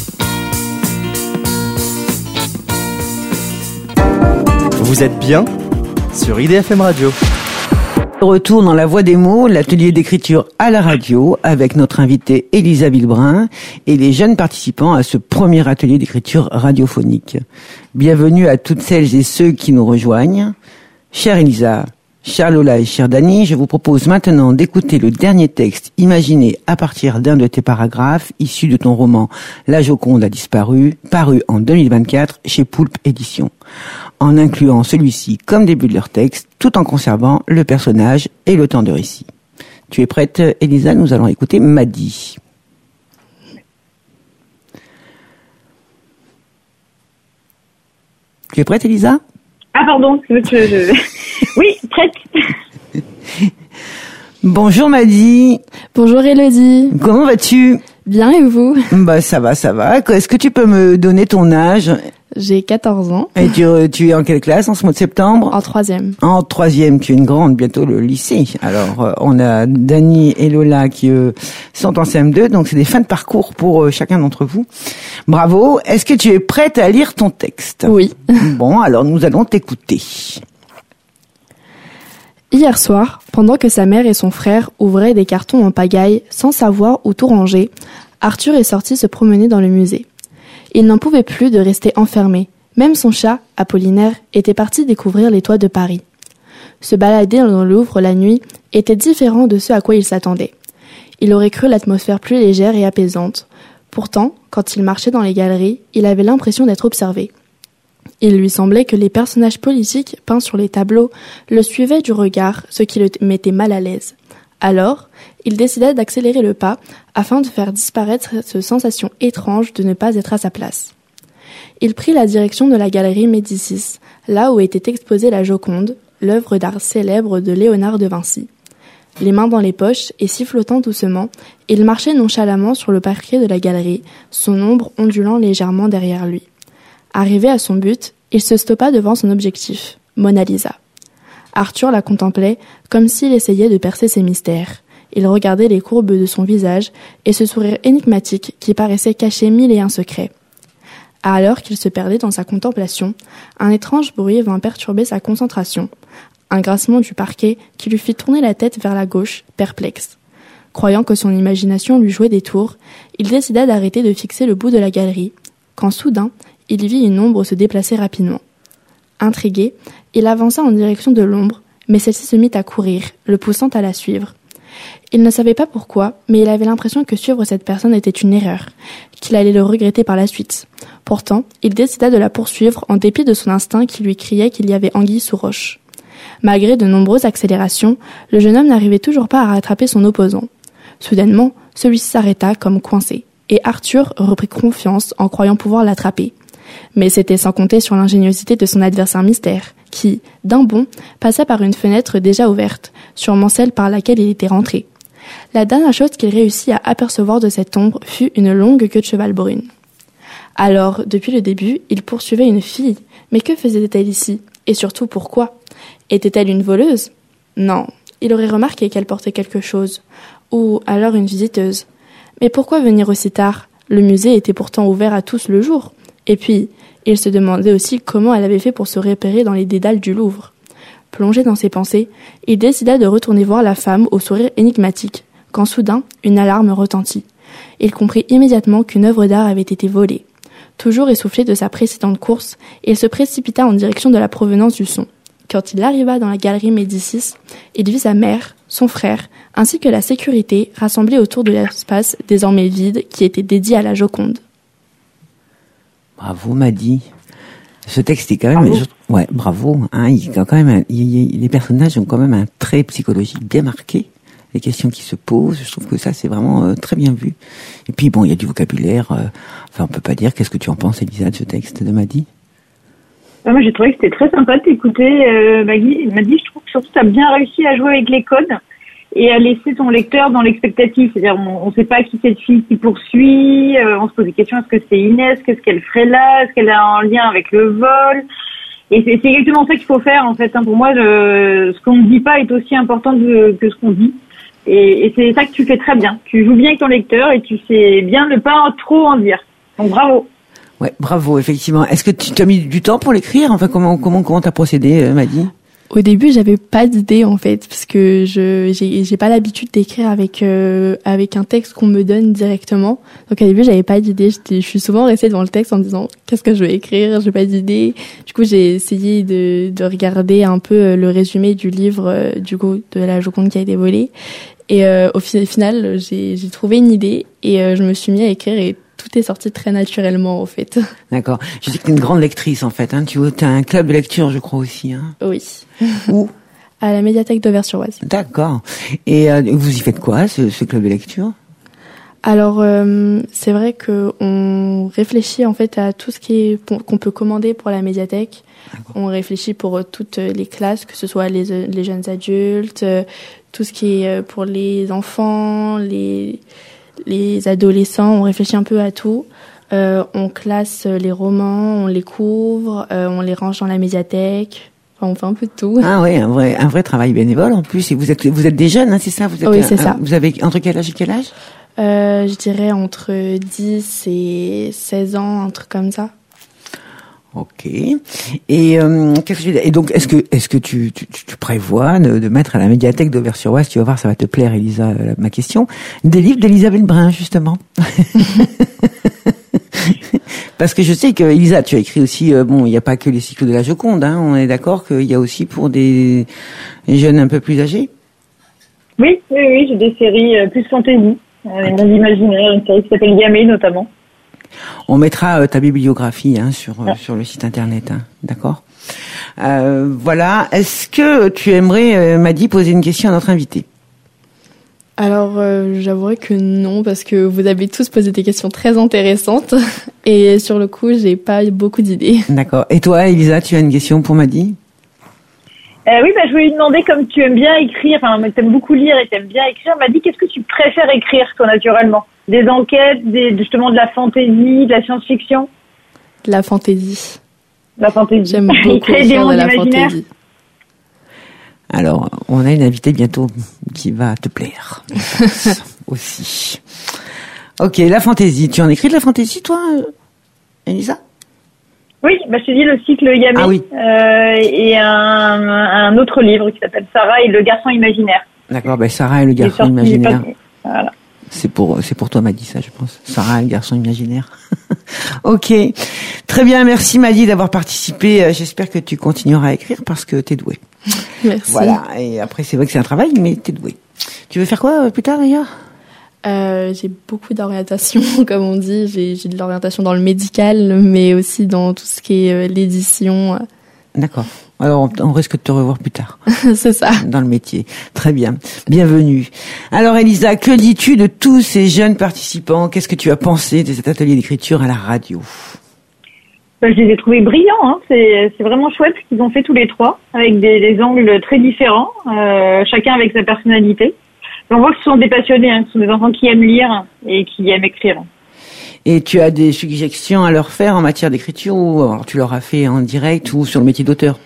gueule. Vous êtes bien sur I D F M Radio. Retour dans la voie des mots, l'atelier d'écriture à la radio avec notre invitée Elisa Villebrun et les jeunes participants à ce premier atelier d'écriture radiophonique. Bienvenue à toutes celles et ceux qui nous rejoignent. Chère Elisa, chère Lola et chère Dani, je vous propose maintenant d'écouter le dernier texte imaginé à partir d'un de tes paragraphes issu de ton roman La Joconde a disparu, paru en deux mille vingt-quatre chez Poulpe Éditions, en incluant celui-ci comme début de leur texte, tout en conservant le personnage et le temps de récit. Tu es prête, Elisa? Nous allons écouter Maddy. Tu es prête, Elisa? Ah pardon, je, je... oui, prête. Bonjour Maddy. Bonjour Élodie. Comment vas-tu? Bien et vous? Bah ça va, ça va. Est-ce que tu peux me donner ton âge? J'ai quatorze ans. Et tu, tu es en quelle classe en ce mois de septembre? En troisième. En troisième, tu es une grande, bientôt le lycée. Alors euh, on a Dani et Lola qui euh, sont en C M deux, donc c'est des fins de parcours pour euh, chacun d'entre vous. Bravo. Est-ce que tu es prête à lire ton texte? Oui. Bon, alors nous allons t'écouter. Hier soir, pendant que sa mère et son frère ouvraient des cartons en pagaille sans savoir où tout ranger, Arthur est sorti se promener dans le musée. Il n'en pouvait plus de rester enfermé. Même son chat, Apollinaire, était parti découvrir les toits de Paris. Se balader dans le Louvre la nuit était différent de ce à quoi il s'attendait. Il aurait cru l'atmosphère plus légère et apaisante. Pourtant, quand il marchait dans les galeries, il avait l'impression d'être observé. Il lui semblait que les personnages politiques peints sur les tableaux le suivaient du regard, ce qui le mettait mal à l'aise. Alors, il décida d'accélérer le pas afin de faire disparaître cette sensation étrange de ne pas être à sa place. Il prit la direction de la galerie Médicis, là où était exposée la Joconde, l'œuvre d'art célèbre de Léonard de Vinci. Les mains dans les poches et sifflotant doucement, il marchait nonchalamment sur le parquet de la galerie, son ombre ondulant légèrement derrière lui. Arrivé à son but, il se stoppa devant son objectif, Mona Lisa. Arthur la contemplait comme s'il essayait de percer ses mystères. Il regardait les courbes de son visage et ce sourire énigmatique qui paraissait cacher mille et un secrets. Alors qu'il se perdait dans sa contemplation, un étrange bruit vint perturber sa concentration, un grincement du parquet qui lui fit tourner la tête vers la gauche, perplexe. Croyant que son imagination lui jouait des tours, il décida d'arrêter de fixer le bout de la galerie, quand soudain, il vit une ombre se déplacer rapidement. Intrigué, il avança en direction de l'ombre, mais celle-ci se mit à courir, le poussant à la suivre. Il ne savait pas pourquoi, mais il avait l'impression que suivre cette personne était une erreur, qu'il allait le regretter par la suite. Pourtant, il décida de la poursuivre en dépit de son instinct qui lui criait qu'il y avait anguille sous roche. Malgré de nombreuses accélérations, le jeune homme n'arrivait toujours pas à rattraper son opposant. Soudainement, celui-ci s'arrêta comme coincé, et Arthur reprit confiance en croyant pouvoir l'attraper. Mais c'était sans compter sur l'ingéniosité de son adversaire mystère, qui, d'un bond, passa par une fenêtre déjà ouverte, sûrement celle par laquelle il était rentré. La dernière chose qu'il réussit à apercevoir de cette ombre fut une longue queue de cheval brune. Alors, depuis le début, il poursuivait une fille, mais que faisait-elle ici? Et surtout, pourquoi? Était-elle une voleuse? Non, il aurait remarqué qu'elle portait quelque chose, ou alors une visiteuse. Mais pourquoi venir aussi tard? Le musée était pourtant ouvert à tous le jour. Et puis, il se demandait aussi comment elle avait fait pour se repérer dans les dédales du Louvre. Plongé dans ses pensées, il décida de retourner voir la femme au sourire énigmatique, quand soudain, une alarme retentit. Il comprit immédiatement qu'une œuvre d'art avait été volée. Toujours essoufflé de sa précédente course, il se précipita en direction de la provenance du son. Quand il arriva dans la galerie Médicis, il vit sa mère, son frère, ainsi que la sécurité rassemblés autour de l'espace désormais vide qui était dédié à la Joconde. Bravo Maddy. Ce texte est quand même, Bravo. je, ouais, bravo. Hein, il y a quand même, un, il y a, les personnages ont quand même un trait psychologique bien marqué. Les questions qui se posent, je trouve que ça c'est vraiment euh, très bien vu. Et puis bon, il y a du vocabulaire. Euh, enfin, on peut pas dire. Qu'est-ce que tu en penses, Elisa, de ce texte de Maddy? Ah, moi, j'ai trouvé que c'était très sympa de t'écouter, euh, Maggie. Maddy, je trouve que surtout tu as bien réussi à jouer avec les codes et à laisser ton lecteur dans l'expectative. C'est-à-dire, on ne sait pas qui cette fille qui poursuit, euh, on se pose des questions, est-ce que c'est Inès, qu'est-ce qu'elle ferait là, est-ce qu'elle a un lien avec le vol? Et c'est, c'est exactement ça qu'il faut faire, en fait. Hein. Pour moi, le, ce qu'on ne dit pas est aussi important que, que ce qu'on dit. Et, et c'est ça que tu fais très bien. Tu joues bien avec ton lecteur et tu sais bien ne pas trop en dire. Donc bravo. Ouais, bravo, effectivement. Est-ce que tu as mis du temps pour l'écrire? Enfin, comment comment comment t'as procédé, euh, Maddy? Au début, j'avais pas d'idée en fait, parce que je j'ai j'ai pas l'habitude d'écrire avec euh, avec un texte qu'on me donne directement. Donc au début, j'avais pas d'idée. J'étais, je suis souvent restée devant le texte en me disant qu'est-ce que je vais écrire, j'ai pas d'idée. Du coup, j'ai essayé de de regarder un peu le résumé du livre euh, du coup de la Joconde qui a été volée. Et euh, au final, j'ai j'ai trouvé une idée et euh, je me suis mis à écrire et tout est sorti très naturellement, en fait. D'accord. Je sais que tu es une grande lectrice, en fait. Hein. Tu as un club de lecture, je crois aussi. Hein. Oui. Où? À la médiathèque d'Auvers-sur-Oise. D'accord. Et euh, vous y faites quoi, ce, ce club de lecture? Alors, euh, c'est vrai que on réfléchit, en fait, à tout ce qui est qu'on peut commander pour la médiathèque. D'accord. On réfléchit pour toutes les classes, que ce soit les, les jeunes adultes, tout ce qui est pour les enfants, les... les adolescents, on réfléchit un peu à tout. Euh, on classe les romans, on les couvre, euh, on les range dans la médiathèque. Enfin, on fait un peu de tout. Ah oui, un vrai, un vrai travail bénévole en plus. Et vous êtes, vous êtes des jeunes, hein, c'est ça? Vous êtes, oui, c'est un, ça. Vous avez entre quel âge et quel âge? Euh, je dirais entre dix et seize ans, un truc comme ça. Ok. Et euh, qu'est-ce que je... et donc est-ce que est-ce que tu tu, tu prévois de, de mettre à la médiathèque d'Auvers-sur-Oise, tu vas voir, ça va te plaire, Elisa, euh, ma question, des livres d'Elisabeth Brun justement. Parce que je sais que Elisa, tu as écrit aussi, euh, bon, il n'y a pas que les cycles de la Joconde, hein, on est d'accord qu'il y a aussi pour des, des jeunes un peu plus âgés. Oui, oui, oui, j'ai des séries euh, plus fantasy, euh, mondes imaginaires, une série qui s'appelle Gamay notamment. On mettra euh, ta bibliographie hein, sur euh, sur le site internet, hein, d'accord. Euh, voilà. Est-ce que tu aimerais, euh, Maddy, poser une question à notre invité? Alors, euh, j'avouerais que non, parce que vous avez tous posé des questions très intéressantes et sur le coup, j'ai pas beaucoup d'idées. D'accord. Et toi, Elisa, tu as une question pour Maddy? Euh, oui, bah, je voulais lui demander, comme tu aimes bien écrire, enfin, tu aimes beaucoup lire et tu aimes bien écrire, Maddy, qu'est-ce que tu préfères écrire, toi, naturellement? Des enquêtes, des, justement de la fantaisie, de la science-fiction? De la fantaisie. La fantaisie. J'aime beaucoup écrire de la fantaisie. Alors, on a une invitée bientôt qui va te plaire. Aussi. Ok, la fantaisie. Tu en écris de la fantaisie, toi, Elisa? Oui, bah, je te dis le cycle Yamé. Ah oui. Euh, et un, un autre livre qui s'appelle Sarah et le garçon imaginaire. D'accord, ben Sarah et le garçon sorti, imaginaire. Pas... Voilà. C'est pour, c'est pour toi, Maddy, ça, je pense. Sarah et le garçon imaginaire. Ok. Très bien, merci, Maddy, d'avoir participé. J'espère que tu continueras à écrire parce que t'es douée. Merci. Voilà. Et après, c'est vrai que c'est un travail, mais t'es douée. Tu veux faire quoi plus tard, d'ailleurs? Euh, j'ai beaucoup d'orientation, comme on dit. J'ai, j'ai de l'orientation dans le médical, mais aussi dans tout ce qui est euh, l'édition. D'accord. Alors, on, on risque de te revoir plus tard. C'est ça. Dans le métier. Très bien. Bienvenue. Alors, Elisa, que dis-tu de tous ces jeunes participants? Qu'est-ce que tu as pensé de cet atelier d'écriture à la radio? Ben, je les ai trouvés brillants. Hein. C'est, c'est vraiment chouette ce qu'ils ont fait tous les trois, avec des, des angles très différents, euh, chacun avec sa personnalité. On voit que ce sont des passionnés, hein, que ce sont des enfants qui aiment lire et qui aiment écrire. Et tu as des suggestions à leur faire en matière d'écriture ou alors tu leur as fait en direct ou sur le métier d'auteur?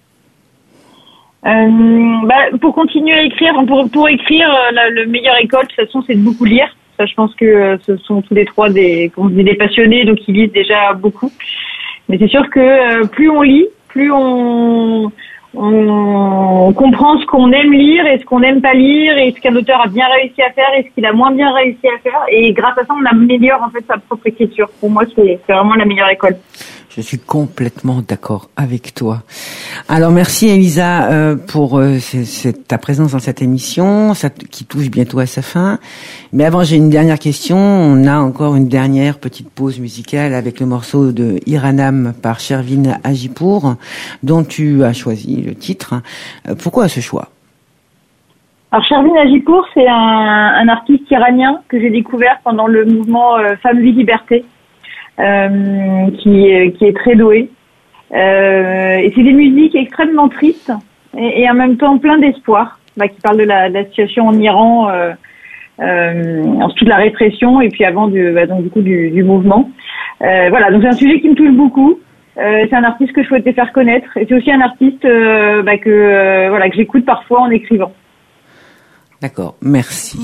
Euh, bah, pour continuer à écrire, pour, pour écrire, la, le meilleure école, de toute façon, c'est de beaucoup lire. Ça, je pense que euh, ce sont tous les trois des, comme on dit, des passionnés, donc ils lisent déjà beaucoup. Mais c'est sûr que euh, plus on lit, plus on, on comprend ce qu'on aime lire et ce qu'on n'aime pas lire et ce qu'un auteur a bien réussi à faire et ce qu'il a moins bien réussi à faire. Et grâce à ça, on améliore en fait sa propre écriture. Pour moi, c'est, c'est vraiment la meilleure école. Je suis complètement d'accord avec toi. Alors merci Elisa euh, pour euh, c'est, c'est ta présence dans cette émission, ça, qui touche bientôt à sa fin. Mais avant, j'ai une dernière question. On a encore une dernière petite pause musicale avec le morceau de Iranam par Shervin Hajipour, dont tu as choisi le titre. Euh, pourquoi ce choix? Alors Shervin Hajipour, c'est un, un artiste iranien que j'ai découvert pendant le mouvement euh, Femmes, Vie, Liberté. Euh, qui, qui est très doué. Euh, et c'est des musiques extrêmement tristes et, et en même temps plein d'espoir. bah, qui parle de la, de la situation en Iran, euh, euh, ensuite de la répression et puis avant du, bah, donc du coup du, du mouvement. Euh, voilà, donc c'est un sujet qui me touche beaucoup. Euh, c'est un artiste que je souhaitais faire connaître et c'est aussi un artiste euh, bah, que euh, voilà que j'écoute parfois en écrivant. D'accord, merci.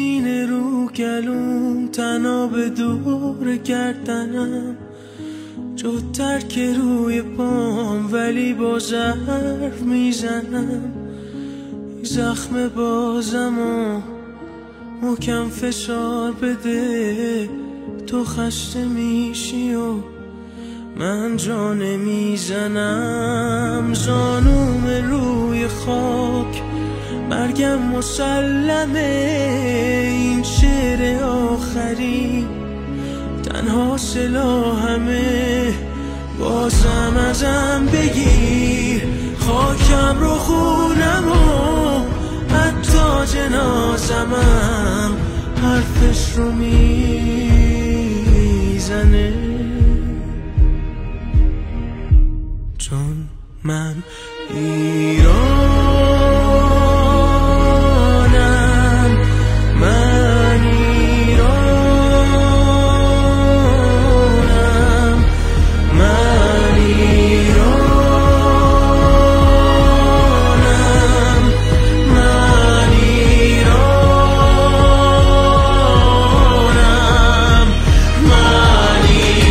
جوتر که روی پام ولی باز حرف میزنم زخم بازم و محکم فشار بده تو خسته میشی و من جا نمیزنم زانوم روی خاک مرگم مسلمه این شعر آخری تنها سلاحمه بازم ازم بگیر خاکم رو خونم و حتی جنازمم حرفش رو میزنه چون من ایرانم من ایرانم من ایرانم من ایرانم من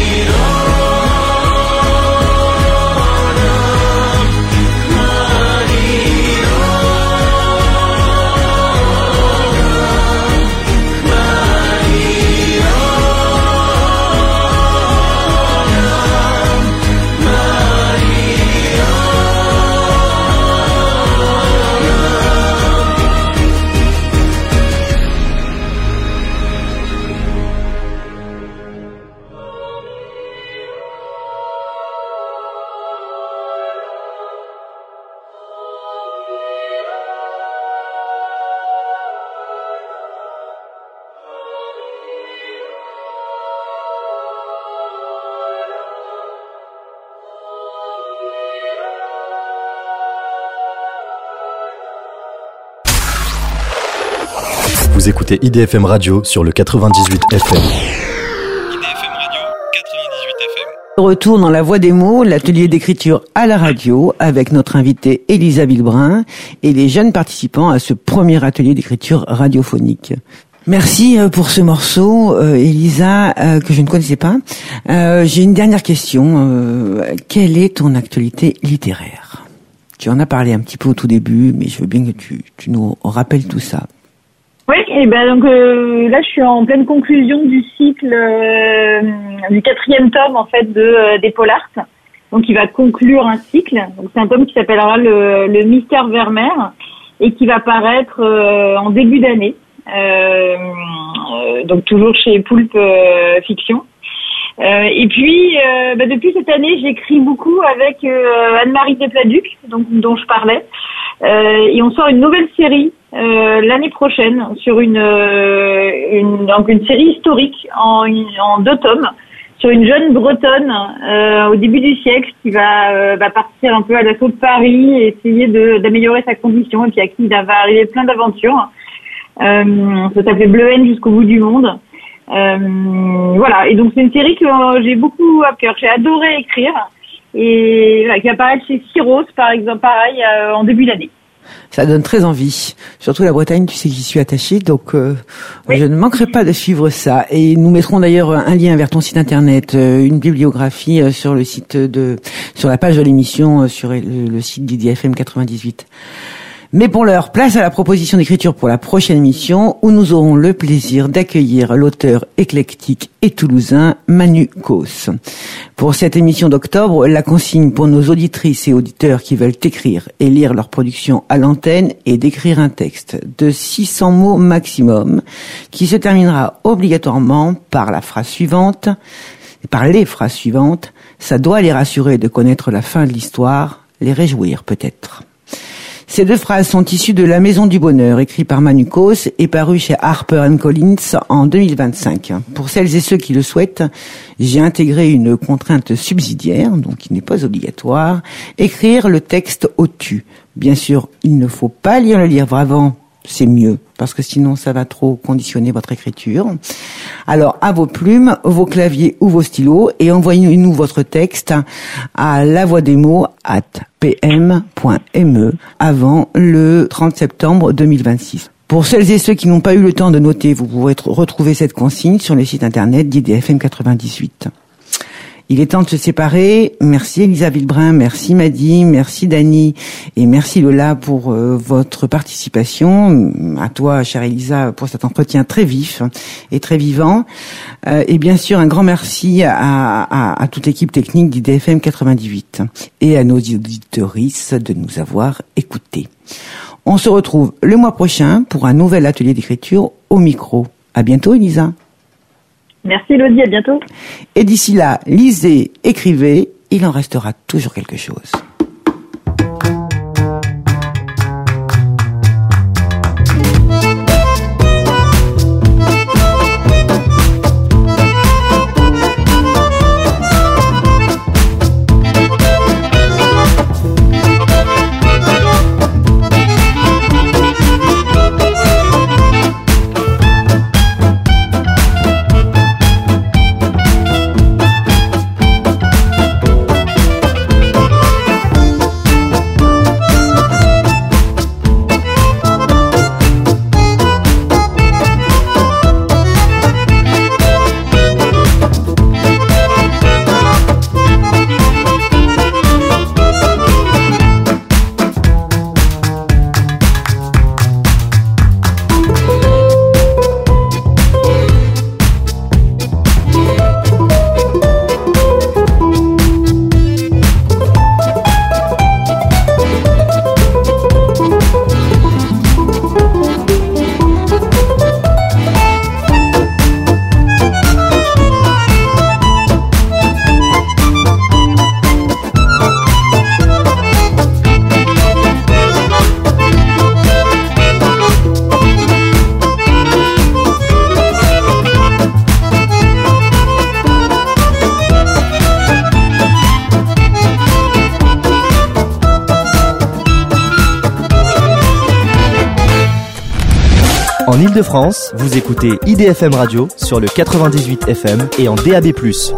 Vous écoutez I D F M Radio sur le quatre-vingt-dix-huit F M. Retour dans la voie des mots, l'atelier d'écriture à la radio avec notre invitée Elisa Villebrun et les jeunes participants à ce premier atelier d'écriture radiophonique. Merci pour ce morceau, euh, Elisa, euh, que je ne connaissais pas. Euh, j'ai une dernière question. Euh, quelle est ton actualité littéraire ? Tu en as parlé un petit peu au tout début, mais je veux bien que tu, tu nous rappelles tout ça. Oui, et ben donc euh, là je suis en pleine conclusion du cycle euh, du quatrième tome en fait de euh, des Polars. Donc il va conclure un cycle. Donc c'est un tome qui s'appellera le, le Mystère Vermeer et qui va paraître euh, en début d'année. Euh, euh, donc toujours chez Poulpe euh, Fiction. Euh, et puis euh, bah, depuis cette année j'écris beaucoup avec euh, Anne-Marie Despladuc, donc dont je parlais. Euh, et on sort une nouvelle série euh, l'année prochaine sur une, euh, une donc une série historique en, en deux tomes sur une jeune Bretonne euh, au début du siècle qui va, euh, va partir un peu à l'assaut de Paris et essayer de, d'améliorer sa condition et puis à qui il va arriver plein d'aventures. Euh, ça s'appelait Bleu Haine jusqu'au bout du monde. Euh, voilà, et donc c'est une série que euh, j'ai beaucoup à cœur, j'ai adoré écrire. Et voilà, qui va apparaître chez Syros, par exemple, pareil, euh, en début d'année. Ça donne très envie. Surtout la Bretagne, tu sais que j'y suis attachée, donc euh, oui. Je ne manquerai pas de suivre ça. Et nous mettrons d'ailleurs un lien vers ton site internet, euh, une bibliographie euh, sur le site de, sur la page de l'émission, euh, sur le, le site d'I D F M quatre-vingt-dix-huit. Mais pour l'heure, place à la proposition d'écriture pour la prochaine émission où nous aurons le plaisir d'accueillir l'auteur éclectique et toulousain Manu Causse. Pour cette émission d'octobre, la consigne pour nos auditrices et auditeurs qui veulent écrire et lire leur production à l'antenne est d'écrire un texte de six cents mots maximum qui se terminera obligatoirement par la phrase suivante, par les phrases suivantes. Ça doit les rassurer de connaître la fin de l'histoire, les réjouir peut-être. Ces deux phrases sont issues de La Maison du Bonheur, écrit par Manu Kos et paru chez Harper and Collins en deux mille vingt-cinq. Pour celles et ceux qui le souhaitent, j'ai intégré une contrainte subsidiaire, donc qui n'est pas obligatoire, écrire le texte au tu. Bien sûr, il ne faut pas lire le livre avant, c'est mieux, parce que sinon ça va trop conditionner votre écriture. Alors, à vos plumes, vos claviers ou vos stylos, et envoyez-nous votre texte à la voix des mots arobase p m point m e avant le trente septembre deux mille vingt-six. Pour celles et ceux qui n'ont pas eu le temps de noter, vous pourrez retrouver cette consigne sur le site internet d'I D F M quatre-vingt-dix-huit. Il est temps de se séparer. Merci Elisa Villebrun, merci Madi, merci Dani et merci Lola pour euh, votre participation. À toi, chère Elisa, pour cet entretien très vif et très vivant. Euh, et bien sûr, un grand merci à, à, à toute l'équipe technique d'I D F M quatre-vingt-dix-huit et à nos auditorices de nous avoir écoutés. On se retrouve le mois prochain pour un nouvel atelier d'écriture au micro. À bientôt Elisa. Merci Elodie, à bientôt. Et d'ici là, lisez, écrivez, il en restera toujours quelque chose. En Ile-de-France, vous écoutez I D F M Radio sur le quatre-vingt-dix-huit F M et en D A B plus.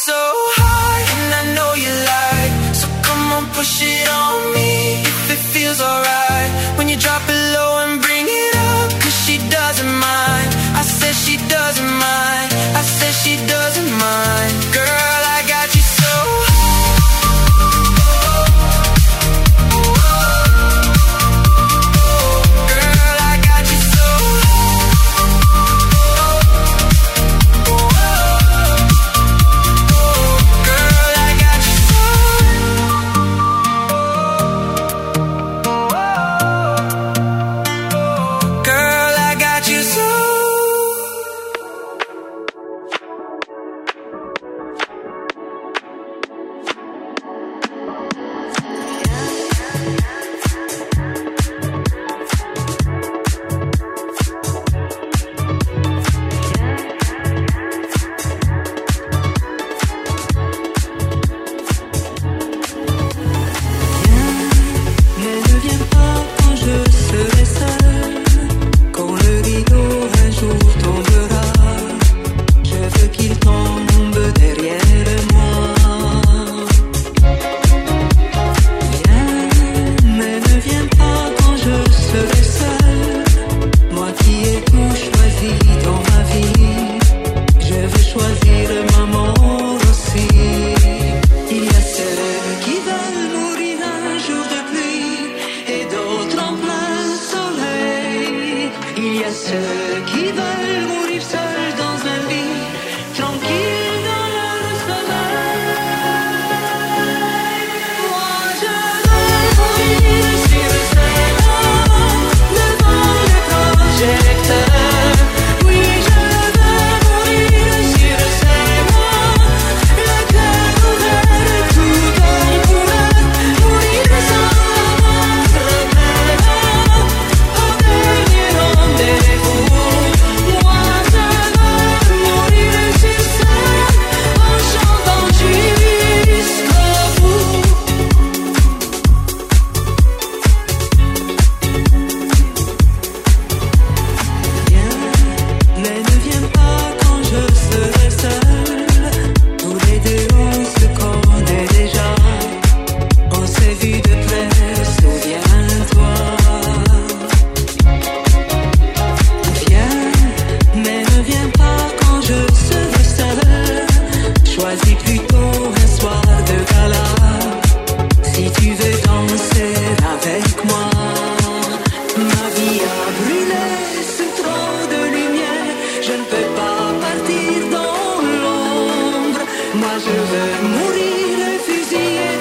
Push it on me if it feels drop it low and bring it up, cause she doesn't mind. I said she doesn't mind. I said she doesn't mind. Girl, I got you so. Girl, I got you so. Girl, I got you so. Girl, I got you so. Mais ne viens pas quand je serai seule, quand le rideau un jour tombera. Je veux qu'il tombe derrière moi. Viens, mais ne viens pas quand je serai seule, moi qui ai tout choisi dans ma vie. Je veux choisir ma mort aussi. Il y a ceux qui veulent mourir un jour de pluie et d'autres en plein soleil. Il y a ceux qui veulent mourir seuls dans un lit, tranquilles dans leur sommeil. Moi je veux mourir sur scène, devant les projecteurs. Oui, je veux mourir sur scène, le cœur ouvert, tout en couleur. Mourir sans moindre remède, au dernier rendez-vous. Moi je veux mourir sur scène, en chantant jusqu'au bout. Viens, mais ne viens pas quand je serai seule. Tous les deux on se connaît déjà. On s'est vu de près, souviens-toi. Viens, mais ne viens pas quand je serai seule. Choisis plutôt un soir de gala, si tu veux danser avec moi. Ma vie a brûlé sous trop de lumière, je ne peux pas partir dans l'ombre. Moi je veux mourir fusillé